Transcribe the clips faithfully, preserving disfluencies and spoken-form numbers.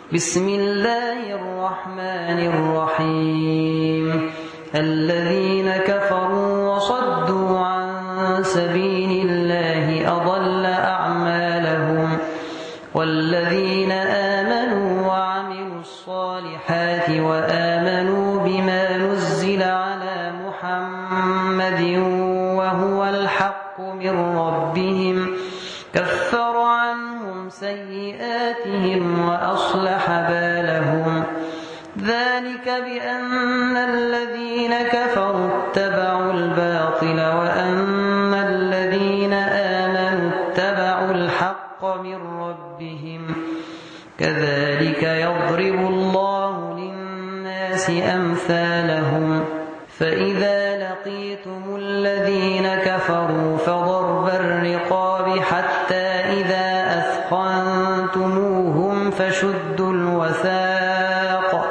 بسم الله الرحمن الرحيم الذين كفروا وصدوا عن سبيل الله أضل أعمالهم والذين آمنوا وعملوا الصالحات وآمنوا بما نزل على محمد وهو الحق من ربهم كفر عنهم سيئاتهم وأصلح بالهم ذلك بأن الذين كفروا اتبعوا الباطل وأن الذين آمنوا اتبعوا الحق من ربهم كذلك يضرب الله للناس أمثالهم فإذا لقيتم الذين كفروا فضرب الرقاب حتى إذا أثخنتموهم فشدوا الوثاق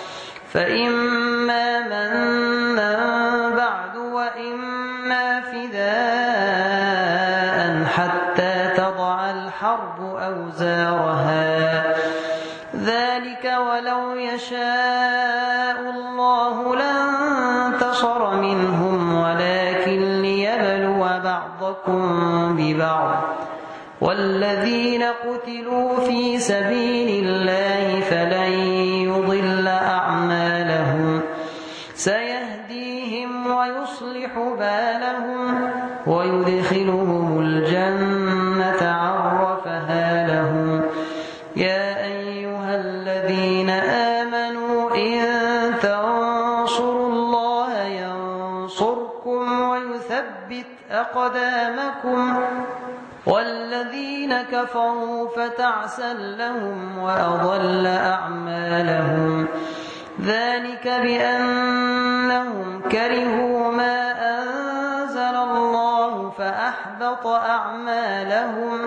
فإما منا بعد وإما فداء حتى تضع الحرب أوزارها ذلك ولو يشاء الله لانتصر منهم ولكن ليبلو بعضكم ببعض والذين قتلوا في سبيل الله فلن يضل أعمالهم سيهديهم ويصلح بالهم ويدخلهم الجنة عرفها لهم يا أيها الذين آمنوا إن تنصروا الله ينصركم ويثبت أقدامكم والذين كفروا فتعسا لهم وأضل أعمالهم ذلك بأنهم كرهوا ما أنزل الله فأحبط أعمالهم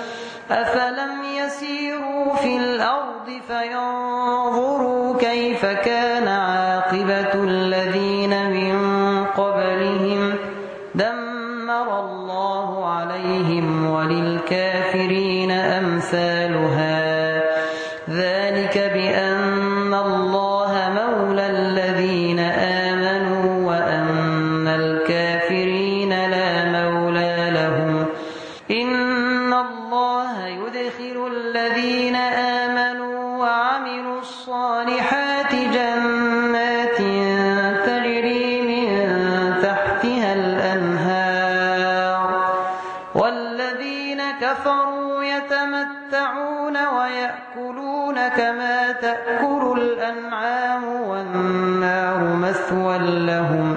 أفلم يسيروا في الأرض فينظروا كيف كان عاقبة الذين من قبلهم دمر الله عليهم وللكافرين أمثالها ذلك بأن الله مولى الذين آمنوا وأن الكافرين لا مولى لهم إن الله يدخل الذين آمنوا وعملوا الصالحات جنات تجري من تحتها الأنهار والذين كفروا يتمتعون ويأكلون كما تأكل الأنعام والنار مثوى لهم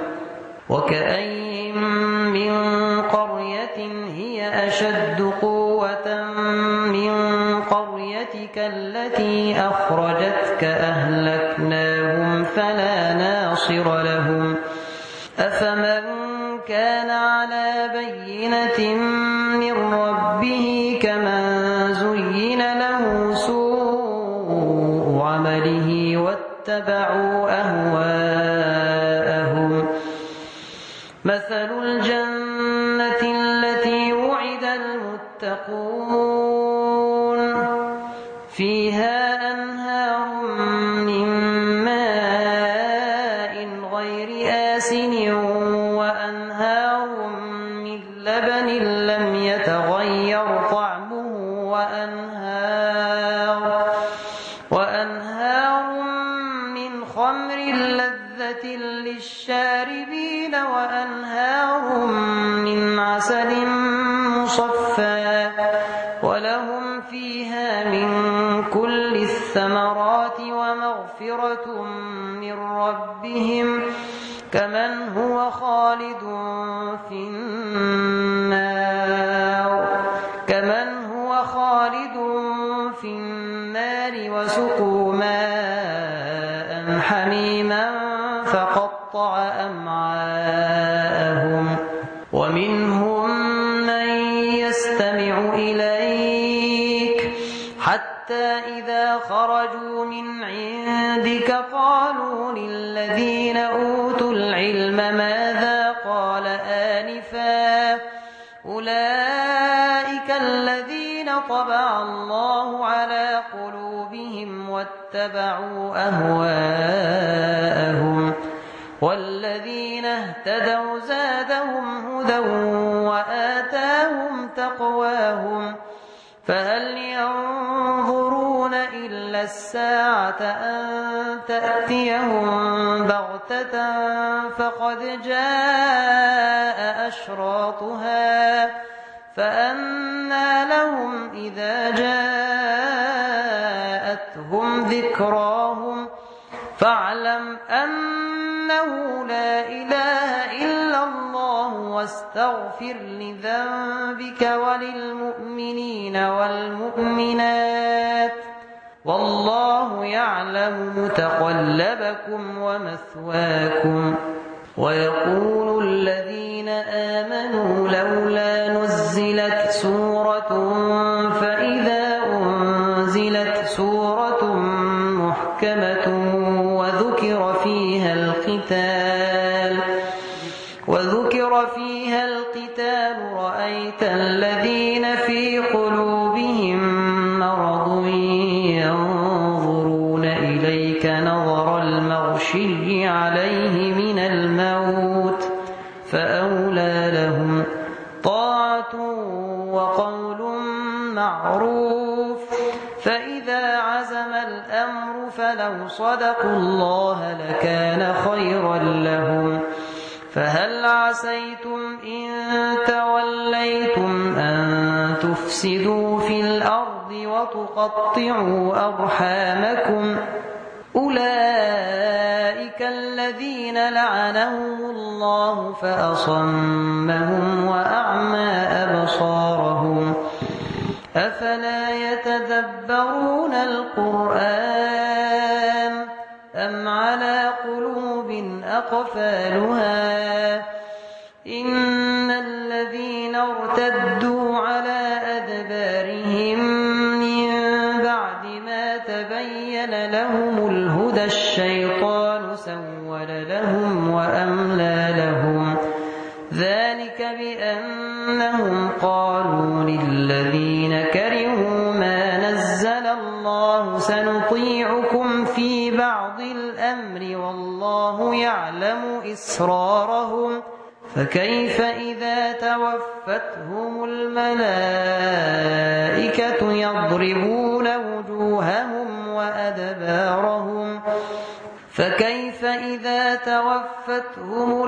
وكأين من قرية هي أشد قوة من قريتك التي أخرجتك أهلكناهم فلا ناصر لهم أفمن كان على بينة من ربه كمن زين له سوء عمله واتبعوا أهواءهم مثل الجنة التي وعد المتقون فيها أنهار من ماء غير آسن وأنهار من لبن لم يتغير طعمه وأنهار, وأنهار من خمر لذة للشاربين وأنهار من عسل مصفى ولهم فيها من كل الثمرات ومغفرة من ربهم كمن هو خالد في النار كمن هو خالد في النار وسقوا ماء حميما فقطع أمعاءهم ومنهم من يستمع إليك حتى إذا خرجوا من عندك قالوا للذين أوتوا العلم ماذا قال آنفا أولئك الذين طبع الله على قلوبهم واتبعوا أهواءهم والذين اهتدوا زادهم هدى وآتاهم تقواهم فهل ينظرون إلا الساعة أن تأتيهم بغتة فقد جاء أشراطها فأنى لهم إذا جاءتهم ذكراهم فاعلم أنه لا إله إلا الله واستغفر لذنبك وللمؤمنين والمؤمنات والله يعلم متقلبكم ومثواكم. ويقول الذين آمنوا لولا نزلت سورة فإذا أنزلت سورة محكمة وذكر فيها القتال وذكر فيها القتال رأيت الذين في قلوبهم مرض ينظرون إليك نظر المغشي عليه من الموت فأولى لهم طاعة وقول معروف فإذا عزم الأمر فلو صدقوا الله لكان خيرا لهم. فهل عسيتم إن توليتم أن تفسدوا في الأرض وتقطعوا أرحامكم أولئك الذين لعنهم الله فأصمهم وأعمى أبصارهم أفلا يتدبرون القرآن أم على قلوب أقفالها إن الذين ارتدوا على أدبارهم من بعد ما تبين لهم الهدى الشيطان سول لهم وأملى لهم ذلك بأنهم قالوا للذين كرهوا ما نزل الله سنطيعكم في بعض الأمر والله يعلم إسرارهم فكيف إذا توفتهم الملائكة يضربون وجوههم وأدبارهم فكيف إذا توفتهم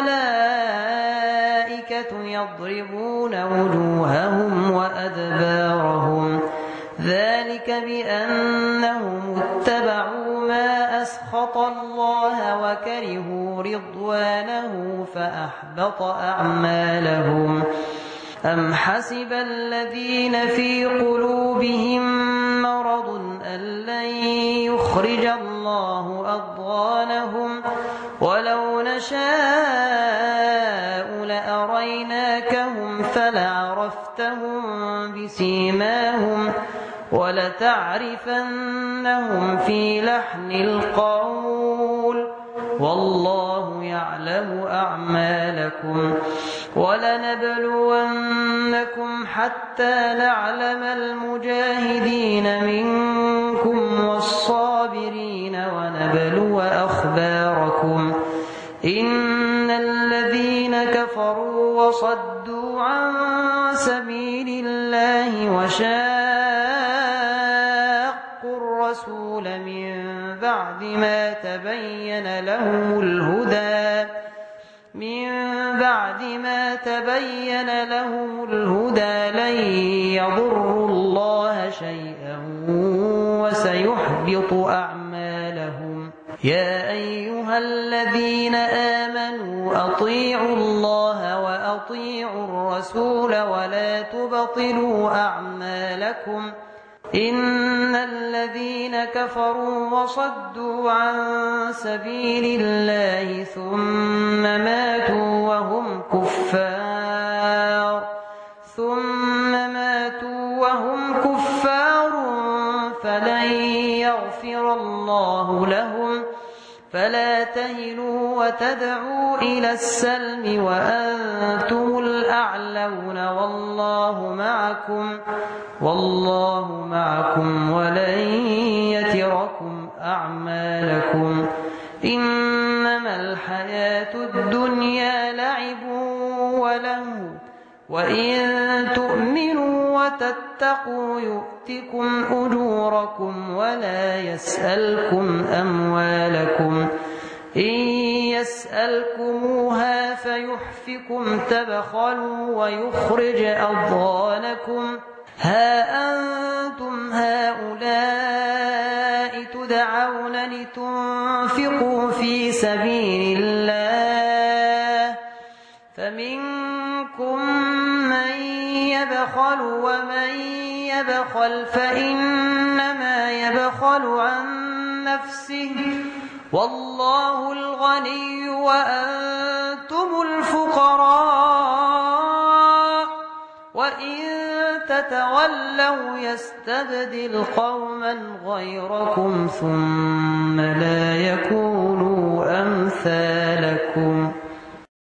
الملائكة يضربون وجوههم وأدبارهم ذلك بأنهم اتبعوا ما أسخط الله وكرهوا رضوانه فأحبط أعمالهم. أم حسب الذين في قلوبهم مرض أن لن يخرج الله أضغانهم ولو نشاء لأريناكهم فلعرفتهم بسيماهم ولتعرفنهم في لحن القول والله يعلم أعمالكم. ولنبلونكم حتى نعلم المجاهدين منكم والصابرين ونبلو أخباركم. إن الذين كفروا وصدوا عن سبيل الله وشاقوا الرسول من بعد ما تبين لهم الهدى من بعد ما تبين لهم الهدى لن يضروا الله شيئا وسيحبط أعمالهم. يا أيها الذين آمنوا أطيعوا الله وأطيعوا الرسول ولا تبطلوا أعمالكم. إن الذين كفروا وصدوا عن سبيل الله ثم ماتوا وهم كفار ثم ماتوا وهم كفار فلن يغفر الله لهم فلا تهنوا وتدعوا إلى السلم وأنتم الأعلون والله معكم والله معكم ولن يتركم أعمالكم إنما الحياة الدنيا لعب ولهو وإن تؤمنوا وتتقوا يؤتكم أجوركم ولا يسألكم أموالكم إن يسألكموها فيحفكم تبخلوا ويخرج أضغانكم ها أنتم هؤلاء تدعون لتنفقوا في سبيل الله فمنكم من يبخل ومن يبخل فإنما يبخل عن نفسه والله الغني وأنتم الفقراء وإن تتولوا يستبدل قوما غيركم ثم لا يكونوا أمثالكم